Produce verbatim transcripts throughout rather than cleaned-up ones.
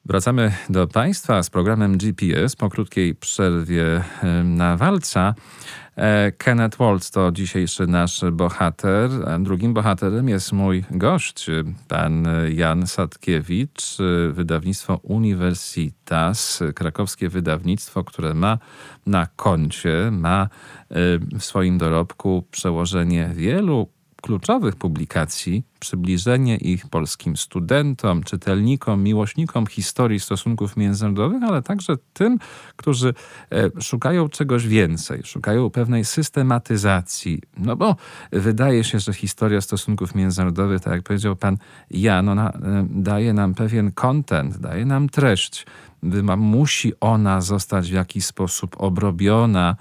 Wracamy do Państwa z programem G P S po krótkiej przerwie na walca. Kenneth Waltz to dzisiejszy nasz bohater. Drugim bohaterem jest mój gość, pan Jan Sadkiewicz, wydawnictwo Universitas, krakowskie wydawnictwo, które ma na koncie, ma w swoim dorobku przełożenie wielu kluczowych publikacji, przybliżenie ich polskim studentom, czytelnikom, miłośnikom historii stosunków międzynarodowych, ale także tym, którzy szukają czegoś więcej, szukają pewnej systematyzacji. No bo wydaje się, że historia stosunków międzynarodowych, tak jak powiedział pan Jan, ona daje nam pewien content, daje nam treść. Musi ona zostać w jakiś sposób obrobiona,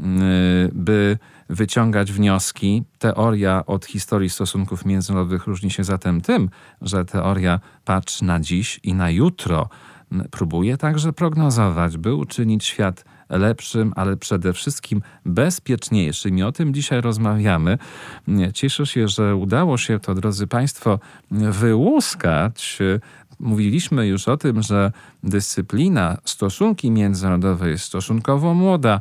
by wyciągać wnioski. Teoria od historii stosunków międzynarodowych różni się zatem tym, że teoria patrzy na dziś i na jutro. Próbuje także prognozować, by uczynić świat lepszym, ale przede wszystkim bezpieczniejszym. I o tym dzisiaj rozmawiamy. Cieszę się, że udało się to, drodzy Państwo, wyłuskać. Mówiliśmy już o tym, że dyscyplina stosunki międzynarodowe jest stosunkowo młoda.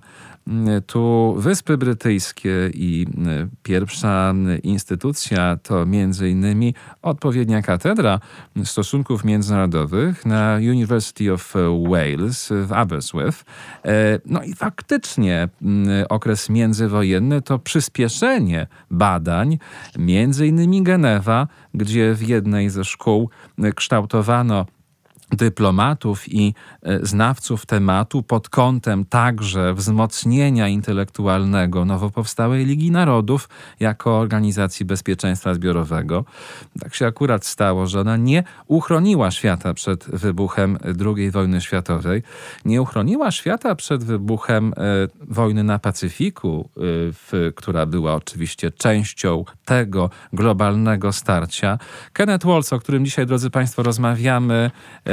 Tu Wyspy Brytyjskie i pierwsza instytucja to między innymi odpowiednia katedra stosunków międzynarodowych na University of Wales w Aberystwyth. No i faktycznie okres międzywojenny to przyspieszenie badań, między innymi Genewa, gdzie w jednej ze szkół kształtowano dyplomatów i znawców tematu pod kątem także wzmocnienia intelektualnego nowo powstałej Ligi Narodów jako organizacji bezpieczeństwa zbiorowego. Tak się akurat stało, że ona nie uchroniła świata przed wybuchem drugiej wojny światowej, nie uchroniła świata przed wybuchem wojny na Pacyfiku, w, która była oczywiście częścią tego globalnego starcia. Kenneth Waltz, o którym dzisiaj, drodzy Państwo, rozmawiamy,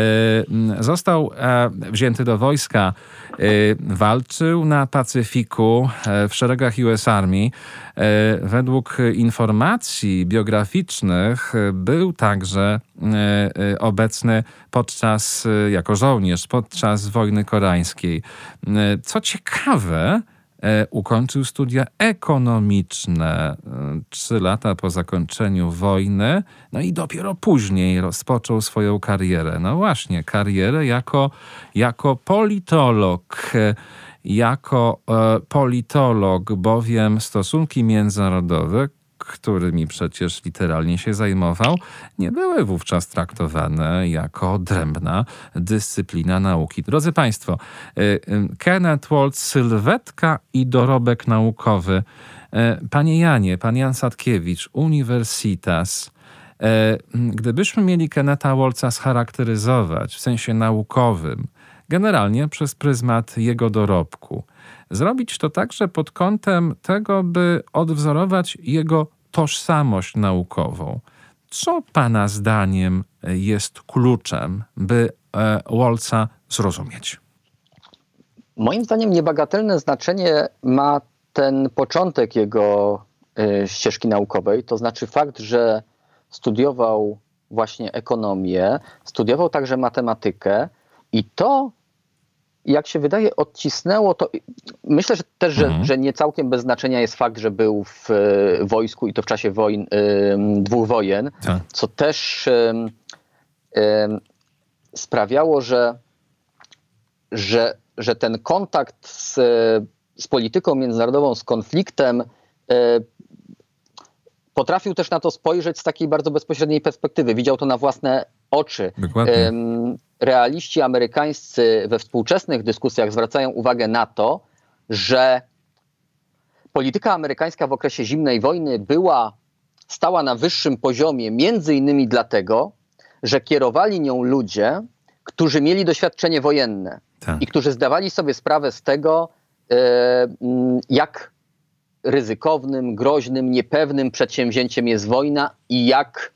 został wzięty do wojska, walczył na Pacyfiku w szeregach U S Army. Według informacji biograficznych był także obecny podczas, jako żołnierz podczas wojny koreańskiej. Co ciekawe, ukończył studia ekonomiczne trzy lata po zakończeniu wojny, no i dopiero później rozpoczął swoją karierę. No właśnie, karierę jako, jako politolog. Jako e, politolog, bowiem stosunki międzynarodowe, którymi przecież literalnie się zajmował, nie były wówczas traktowane jako odrębna dyscyplina nauki. Drodzy Państwo, Kenneth Waltz, sylwetka i dorobek naukowy. Panie Janie, pan Jan Sadkiewicz, Universitas. Gdybyśmy mieli Kennetha Waltza scharakteryzować w sensie naukowym, generalnie przez pryzmat jego dorobku, zrobić to także pod kątem tego, by odwzorować jego tożsamość naukową. Co pana zdaniem jest kluczem, by Waltza zrozumieć? Moim zdaniem niebagatelne znaczenie ma ten początek jego y, ścieżki naukowej, to znaczy fakt, że studiował właśnie ekonomię, studiował także matematykę i to, jak się wydaje, odcisnęło to. Myślę że też, że, mhm. że nie całkiem bez znaczenia jest fakt, że był w y, wojsku i to w czasie wojen, y, dwóch wojen, tak. co też y, y, sprawiało, że, że, że ten kontakt z, z polityką międzynarodową, z konfliktem y, potrafił też na to spojrzeć z takiej bardzo bezpośredniej perspektywy. Widział to na własne oczy. Dokładnie. Realiści amerykańscy we współczesnych dyskusjach zwracają uwagę na to, że polityka amerykańska w okresie zimnej wojny była, stała na wyższym poziomie między innymi dlatego, że kierowali nią ludzie, którzy mieli doświadczenie wojenne tak. i którzy zdawali sobie sprawę z tego, jak ryzykownym, groźnym, niepewnym przedsięwzięciem jest wojna i jak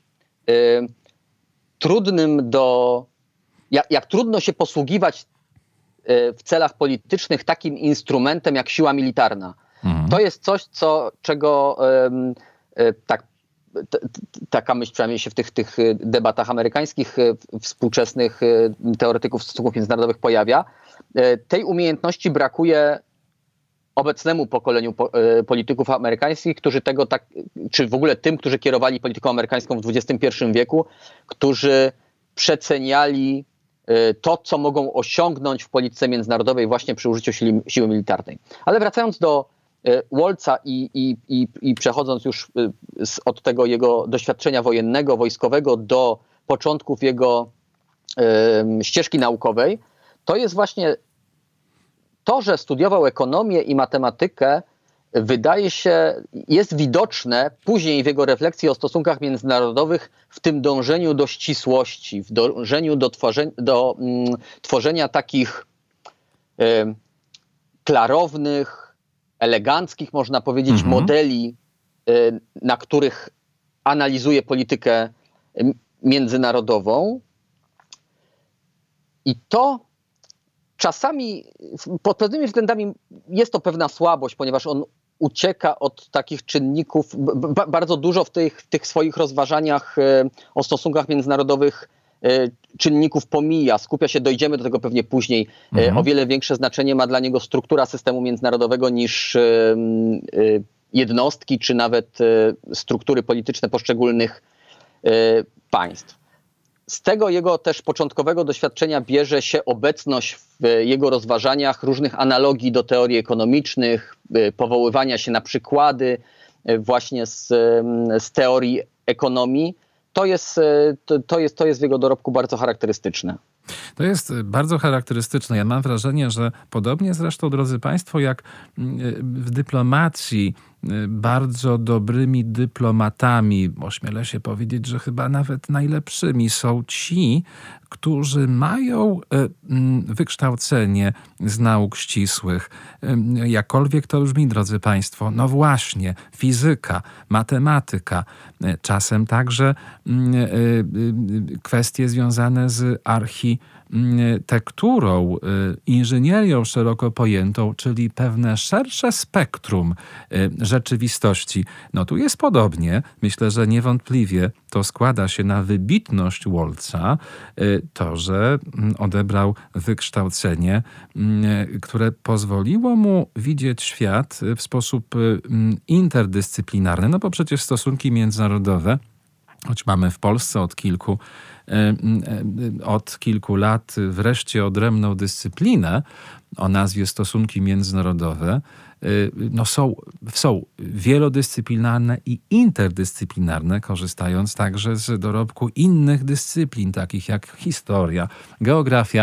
trudnym do, jak, jak trudno się posługiwać w celach politycznych takim instrumentem jak siła militarna. Mhm. To jest coś, co, czego tak t, t, taka myśl przynajmniej się w tych, tych debatach amerykańskich współczesnych teoretyków stosunków międzynarodowych pojawia. Tej umiejętności brakuje obecnemu pokoleniu po, polityków amerykańskich, którzy tego tak, czy w ogóle tym, którzy kierowali polityką amerykańską w dwudziestym pierwszym wieku, którzy przeceniali to, co mogą osiągnąć w polityce międzynarodowej właśnie przy użyciu siły, siły militarnej. Ale wracając do Waltza i, i, i, i przechodząc już z, od tego jego doświadczenia wojennego, wojskowego do początków jego y, ścieżki naukowej, to jest właśnie to, że studiował ekonomię i matematykę, wydaje się, jest widoczne później w jego refleksji o stosunkach międzynarodowych, w tym dążeniu do ścisłości, w dążeniu do, tworzenia, do mm, tworzenia takich y, klarownych, eleganckich, można powiedzieć, mhm. modeli, y, na których analizuje politykę międzynarodową. I to czasami pod pewnymi względami jest to pewna słabość, ponieważ on ucieka od takich czynników, b- bardzo dużo w tych, tych swoich rozważaniach y, o stosunkach międzynarodowych y, czynników pomija, skupia się, dojdziemy do tego pewnie później, mhm. y, o wiele większe znaczenie ma dla niego struktura systemu międzynarodowego niż y, y, jednostki, czy nawet y, struktury polityczne poszczególnych y, państw. Z tego jego też początkowego doświadczenia bierze się obecność w jego rozważaniach różnych analogii do teorii ekonomicznych, powoływania się na przykłady właśnie z, z teorii ekonomii. To jest, to, to jest, to jest w jego dorobku bardzo charakterystyczne. To jest bardzo charakterystyczne. Ja mam wrażenie, że podobnie zresztą, drodzy Państwo, jak w dyplomacji bardzo dobrymi dyplomatami, ośmielę się powiedzieć, że chyba nawet najlepszymi są ci, którzy mają wykształcenie z nauk ścisłych. Jakkolwiek to brzmi, drodzy Państwo, no właśnie, fizyka, matematyka, czasem także kwestie związane z architekturą, inżynierią szeroko pojętą, czyli pewne szersze spektrum rzeczywistości. No tu jest podobnie. Myślę, że niewątpliwie to składa się na wybitność Waltza, to, że odebrał wykształcenie, które pozwoliło mu widzieć świat w sposób interdyscyplinarny, no bo przecież stosunki międzynarodowe, choć mamy w Polsce od kilku, od kilku lat wreszcie odrębną dyscyplinę o nazwie stosunki międzynarodowe, no są, są wielodyscyplinarne i interdyscyplinarne, korzystając także z dorobku innych dyscyplin, takich jak historia, geografia,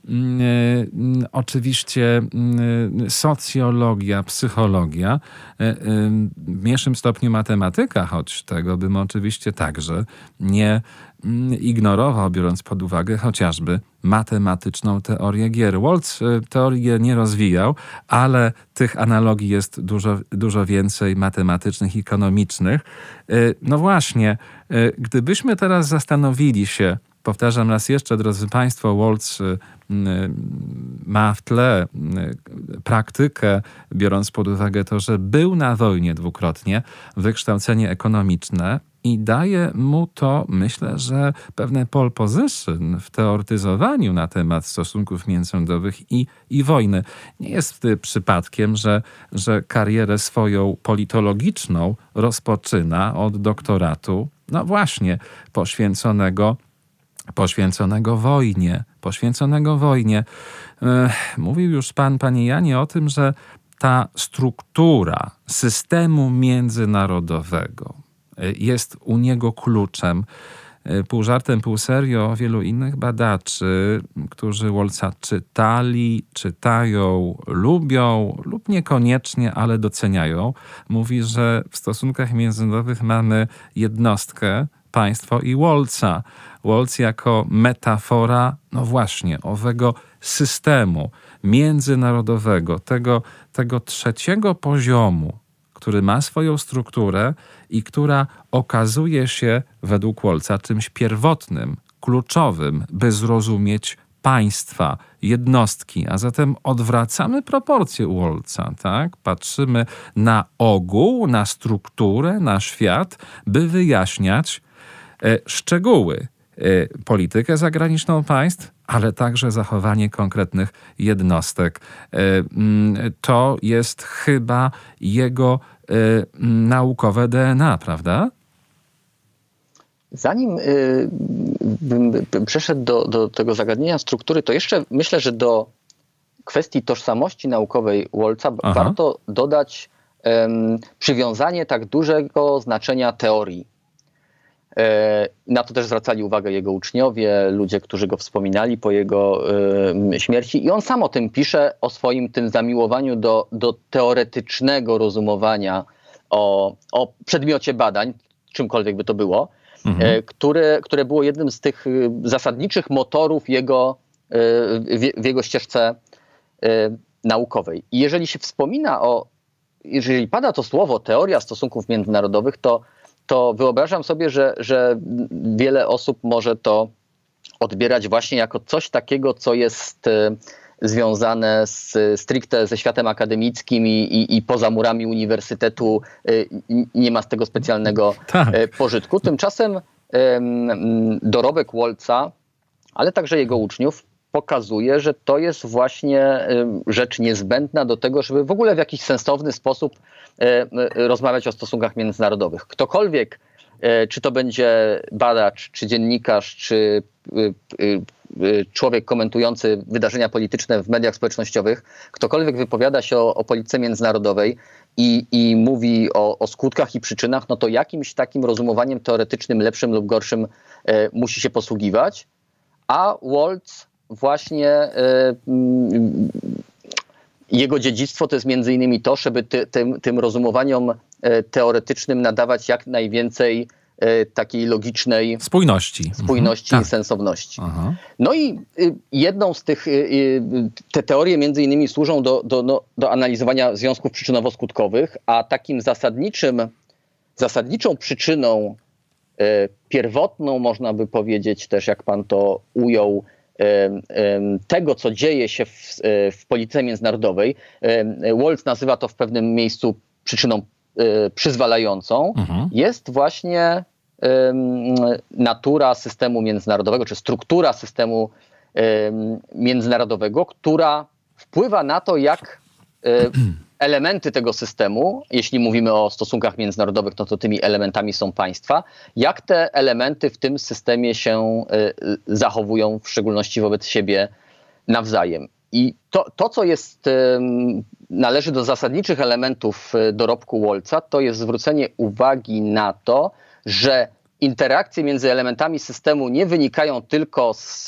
oczywiście socjologia, psychologia, w mniejszym stopniu matematyka, choć tego bym oczywiście także nie ignorował, biorąc pod uwagę chociażby matematyczną teorię gier. Waltz teorii gier nie rozwijał, ale tych analogii jest dużo, dużo więcej matematycznych i ekonomicznych. No właśnie, gdybyśmy teraz zastanowili się, powtarzam raz jeszcze, drodzy Państwo, Waltz ma w tle praktykę, biorąc pod uwagę to, że był na wojnie dwukrotnie, wykształcenie ekonomiczne, i daje mu to, myślę, że pewne pole position w teoretyzowaniu na temat stosunków międzynarodowych i, i wojny. Nie jest przypadkiem, że, że karierę swoją politologiczną rozpoczyna od doktoratu, no właśnie, poświęconego, poświęconego wojnie. Poświęconego wojnie. Mówił już pan, panie Janie, o tym, że ta struktura systemu międzynarodowego jest u niego kluczem. Pół żartem, pół serio wielu innych badaczy, którzy Waltza czytali, czytają, lubią lub niekoniecznie, ale doceniają, mówi, że w stosunkach międzynarodowych mamy jednostkę, państwo i Waltza. Waltz jako metafora, no właśnie, owego systemu międzynarodowego, tego, tego trzeciego poziomu, który ma swoją strukturę i która okazuje się według Waltza czymś pierwotnym, kluczowym, by zrozumieć państwa, jednostki, a zatem odwracamy proporcje u Waltza, tak? Patrzymy na ogół, na strukturę, na świat, by wyjaśniać e, szczegóły, e, politykę zagraniczną państw, ale także zachowanie konkretnych jednostek. E, m, to jest chyba jego e, naukowe D N A, prawda? Zanim y, bym przeszedł do, do tego zagadnienia struktury, to jeszcze myślę, że do kwestii tożsamości naukowej Waltza Aha. warto dodać um, przywiązanie tak dużego znaczenia teorii. E, na to też zwracali uwagę jego uczniowie, ludzie, którzy go wspominali po jego e, śmierci. I on sam o tym pisze, o swoim tym zamiłowaniu do, do teoretycznego rozumowania o, o przedmiocie badań, czymkolwiek by to było. Mhm. Które, które było jednym z tych zasadniczych motorów jego, w, w jego ścieżce naukowej. I jeżeli się wspomina o, jeżeli pada to słowo teoria stosunków międzynarodowych, to, to wyobrażam sobie, że, że wiele osób może to odbierać właśnie jako coś takiego, co jest związane z, stricte ze światem akademickim i, i, i poza murami uniwersytetu nie ma z tego specjalnego tak. pożytku. Tymczasem dorobek Waltza, ale także jego uczniów pokazuje, że to jest właśnie rzecz niezbędna do tego, żeby w ogóle w jakiś sensowny sposób rozmawiać o stosunkach międzynarodowych. Ktokolwiek, czy to będzie badacz, czy dziennikarz, czy człowiek komentujący wydarzenia polityczne w mediach społecznościowych, ktokolwiek wypowiada się o, o polityce międzynarodowej i, i mówi o, o skutkach i przyczynach, no to jakimś takim rozumowaniem teoretycznym, lepszym lub gorszym e, musi się posługiwać. A Waltz właśnie e, jego dziedzictwo to jest między innymi to, żeby ty, tym, tym rozumowaniom e, teoretycznym nadawać jak najwięcej takiej logicznej spójności, spójności mhm. i sensowności. Aha. No i jedną z tych, te teorie między innymi służą do, do, no, do analizowania związków przyczynowo-skutkowych, a takim zasadniczym, zasadniczą przyczyną pierwotną, można by powiedzieć też, jak pan to ujął, tego, co dzieje się w, w polityce międzynarodowej. Waltz nazywa to w pewnym miejscu przyczyną przyzwalającą, mhm. jest właśnie um, natura systemu międzynarodowego, czy struktura systemu um, międzynarodowego, która wpływa na to, jak um, elementy tego systemu, jeśli mówimy o stosunkach międzynarodowych, no to tymi elementami są państwa, jak te elementy w tym systemie się um, zachowują, w szczególności wobec siebie nawzajem. I to, to co jest, należy do zasadniczych elementów dorobku Waltza, to jest zwrócenie uwagi na to, że interakcje między elementami systemu nie wynikają tylko z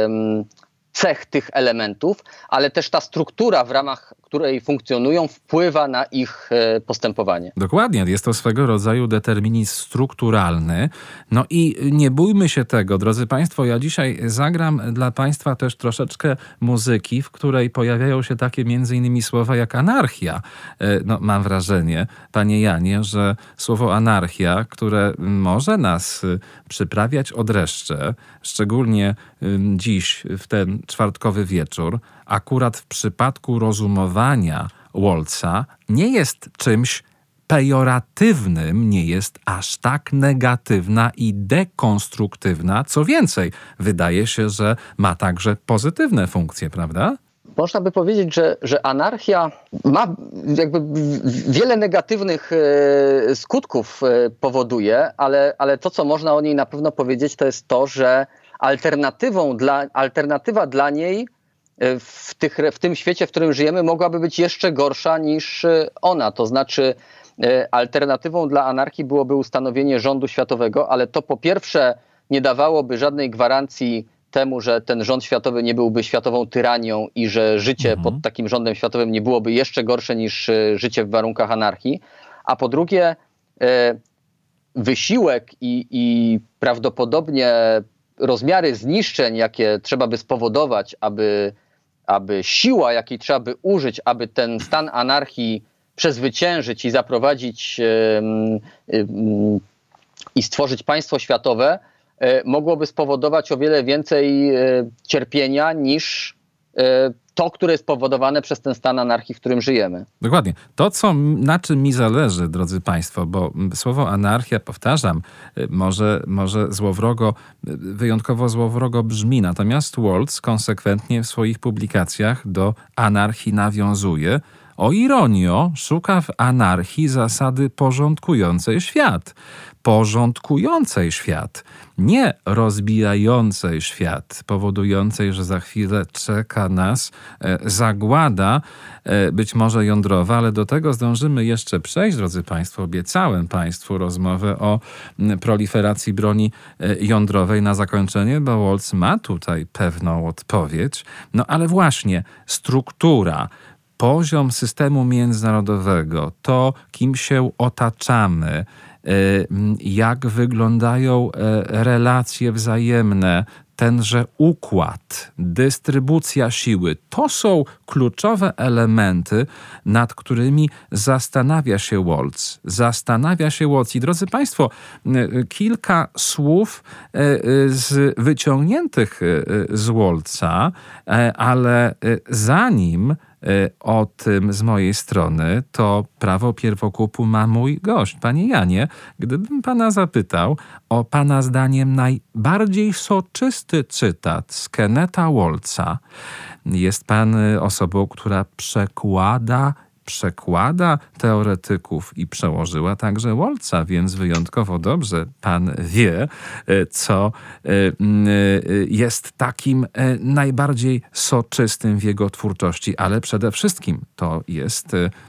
cech tych elementów, ale też ta struktura, w ramach której funkcjonują, wpływa na ich postępowanie. Dokładnie, jest to swego rodzaju determinizm strukturalny. No i nie bójmy się tego, drodzy Państwo, ja dzisiaj zagram dla Państwa też troszeczkę muzyki, w której pojawiają się takie między innymi słowa jak anarchia. No, mam wrażenie, panie Janie, że słowo anarchia, które może nas przyprawiać o dreszcze, szczególnie dziś, w ten czwartkowy wieczór, akurat w przypadku rozumowania Waltza nie jest czymś pejoratywnym, nie jest aż tak negatywna i dekonstruktywna. Co więcej, wydaje się, że ma także pozytywne funkcje, prawda? Można by powiedzieć, że, że anarchia ma jakby wiele negatywnych e, skutków e, powoduje, ale, ale to, co można o niej na pewno powiedzieć, to jest to, że alternatywą dla, alternatywa dla niej w, tych, w tym świecie, w którym żyjemy, mogłaby być jeszcze gorsza niż ona. To znaczy alternatywą dla anarchii byłoby ustanowienie rządu światowego, ale to po pierwsze nie dawałoby żadnej gwarancji temu, że ten rząd światowy nie byłby światową tyranią i że życie mhm. pod takim rządem światowym nie byłoby jeszcze gorsze niż życie w warunkach anarchii. A po drugie wysiłek i, i prawdopodobnie rozmiary zniszczeń, jakie trzeba by spowodować, aby, aby siła, jakiej trzeba by użyć, aby ten stan anarchii przezwyciężyć i zaprowadzić yy, yy, i stworzyć państwo światowe, mogłoby spowodować o wiele więcej cierpienia niż to, które jest spowodowane przez ten stan anarchii, w którym żyjemy. Dokładnie. To, co, na czym mi zależy, drodzy Państwo, bo słowo anarchia, powtarzam, może, może złowrogo, wyjątkowo złowrogo brzmi, natomiast Waltz konsekwentnie w swoich publikacjach do anarchii nawiązuje. O ironio, szuka w anarchii zasady porządkującej świat. Porządkującej świat, nie rozbijającej świat, powodującej, że za chwilę czeka nas e, zagłada, e, być może jądrowa, ale do tego zdążymy jeszcze przejść, drodzy Państwo. Obiecałem Państwu rozmowę o m, proliferacji broni e, jądrowej na zakończenie, bo Waltz ma tutaj pewną odpowiedź. No ale właśnie struktura, poziom systemu międzynarodowego, to kim się otaczamy, jak wyglądają relacje wzajemne, tenże układ, dystrybucja siły, to są kluczowe elementy, nad którymi zastanawia się Waltz. Zastanawia się Waltz. I drodzy Państwo, kilka słów z wyciągniętych z Waltza, ale zanim o tym z mojej strony, to prawo pierwokupu ma mój gość. Panie Janie, gdybym pana zapytał o pana zdaniem najbardziej soczysty cytat z Kennetha Waltza, jest pan osobą, która przekłada przekłada teoretyków i przełożyła także Waltza, więc wyjątkowo dobrze pan wie, co jest takim najbardziej soczystym w jego twórczości, ale przede wszystkim to jest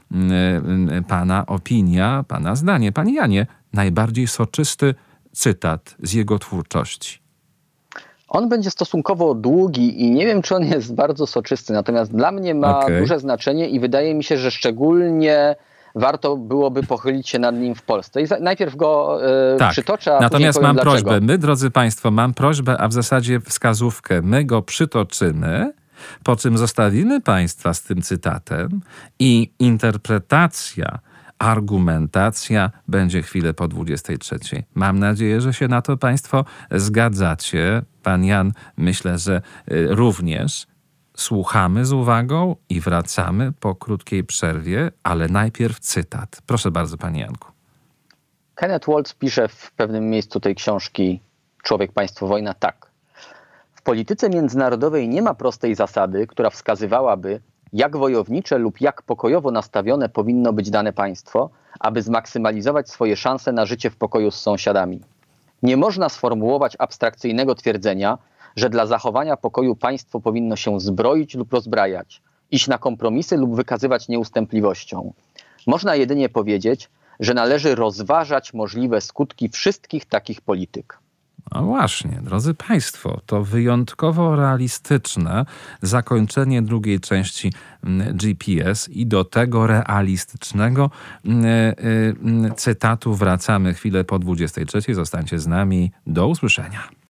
pana opinia, pana zdanie. Panie Janie, najbardziej soczysty cytat z jego twórczości. On będzie stosunkowo długi i nie wiem, czy on jest bardzo soczysty, natomiast dla mnie ma okay. duże znaczenie i wydaje mi się, że szczególnie warto byłoby pochylić się nad nim w Polsce. I za, najpierw go e, tak. przytoczę, a Natomiast później mam powiem prośbę, dlaczego. my, drodzy Państwo, mam prośbę, a w zasadzie wskazówkę. My go przytoczymy, po czym zostawimy Państwa z tym cytatem i interpretacja, argumentacja będzie chwilę po dwudziestej trzeciej. Mam nadzieję, że się na to Państwo zgadzacie. Pan Jan, myślę, że również. Słuchamy z uwagą i wracamy po krótkiej przerwie, ale najpierw cytat. Proszę bardzo, panie Janku. Kenneth Waltz pisze w pewnym miejscu tej książki Człowiek, państwo, wojna tak. W polityce międzynarodowej nie ma prostej zasady, która wskazywałaby, jak wojownicze lub jak pokojowo nastawione powinno być dane państwo, aby zmaksymalizować swoje szanse na życie w pokoju z sąsiadami. Nie można sformułować abstrakcyjnego twierdzenia, że dla zachowania pokoju państwo powinno się zbroić lub rozbrajać, iść na kompromisy lub wykazywać nieustępliwością. Można jedynie powiedzieć, że należy rozważać możliwe skutki wszystkich takich polityk. No właśnie, drodzy Państwo, to wyjątkowo realistyczne zakończenie drugiej części G P S i do tego realistycznego cytatu wracamy chwilę po dwudziestej trzeciej. Zostańcie z nami. Do usłyszenia.